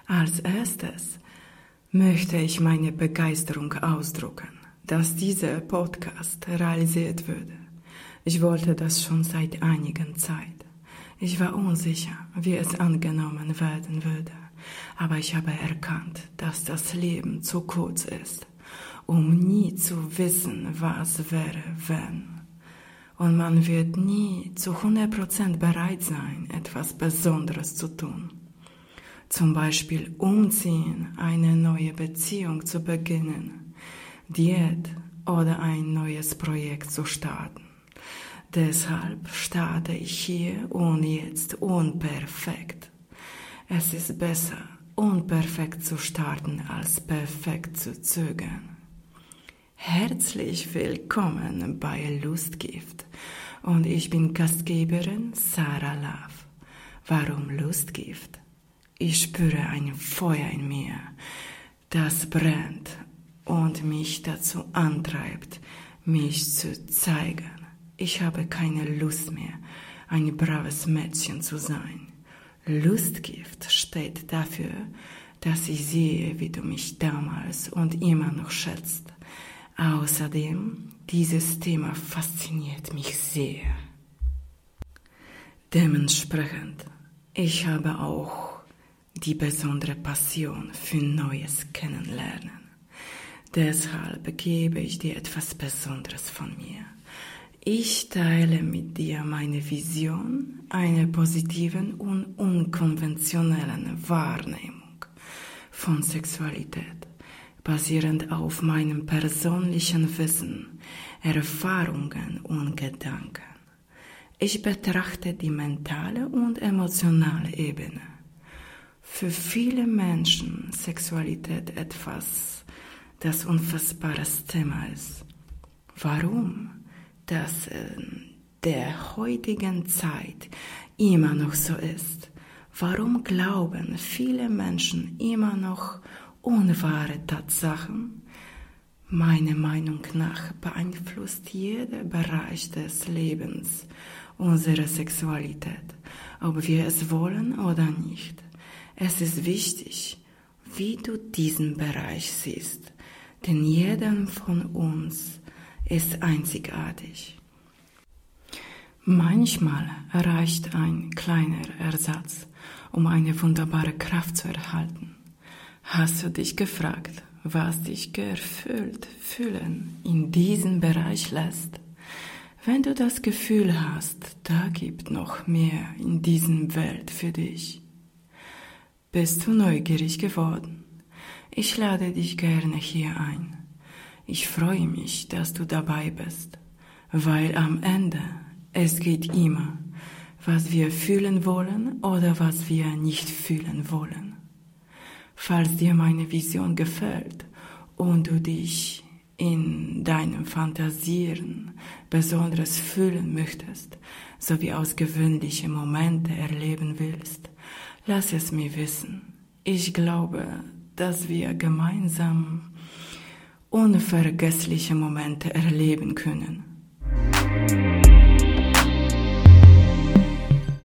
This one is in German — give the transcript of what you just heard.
Als erstes möchte ich meine Begeisterung ausdrücken, dass dieser Podcast realisiert würde. Ich wollte das schon seit einiger Zeit. Ich war unsicher, wie es angenommen werden würde, aber ich habe erkannt, dass das Leben zu kurz ist, um nie zu wissen, was wäre, wenn. Und man wird nie zu 100% bereit sein, etwas Besonderes zu tun. Zum Beispiel umziehen, eine neue Beziehung zu beginnen, Diät oder ein neues Projekt zu starten. Deshalb starte ich hier und jetzt unperfekt. Es ist besser, unperfekt zu starten, als perfekt zu zögern. Herzlich willkommen bei Lustgift und ich bin Gastgeberin Sarah Love. Warum Lustgift? Ich spüre ein Feuer in mir, das brennt und mich dazu antreibt, mich zu zeigen. Ich habe keine Lust mehr, ein braves Mädchen zu sein. Lustgift steht dafür, dass ich sehe, wie du mich damals und immer noch schätzt. Außerdem, dieses Thema fasziniert mich sehr. Dementsprechend, ich habe auch die besondere Passion für Neues kennenlernen. Deshalb gebe ich dir etwas Besonderes von mir. Ich teile mit dir meine Vision einer positiven und unkonventionellen Wahrnehmung von Sexualität, basierend auf meinem persönlichen Wissen, Erfahrungen und Gedanken. Ich betrachte die mentale und emotionale Ebene. Für viele Menschen Sexualität etwas, das unfassbares Thema ist. Warum das in der heutigen Zeit immer noch so ist? Warum glauben viele Menschen immer noch unwahre Tatsachen? Meiner Meinung nach beeinflusst jeder Bereich des Lebens unsere Sexualität, ob wir es wollen oder nicht. Es ist wichtig, wie du diesen Bereich siehst, denn jeder von uns ist einzigartig. Manchmal reicht ein kleiner Ersatz, um eine wunderbare Kraft zu erhalten. Hast du dich gefragt, was dich erfüllt fühlen in diesem Bereich lässt? Wenn du das Gefühl hast, da gibt noch mehr in dieser Welt für dich. Bist du neugierig geworden? Ich lade dich gerne hier ein. Ich freue mich, dass du dabei bist, weil am Ende es geht immer, was wir fühlen wollen oder was wir nicht fühlen wollen. Falls dir meine Vision gefällt und du dich in deinem Fantasieren Besonderes fühlen möchtest, sowie außergewöhnliche Momente erleben willst, lass es mir wissen. Ich glaube, dass wir gemeinsam unvergessliche Momente erleben können.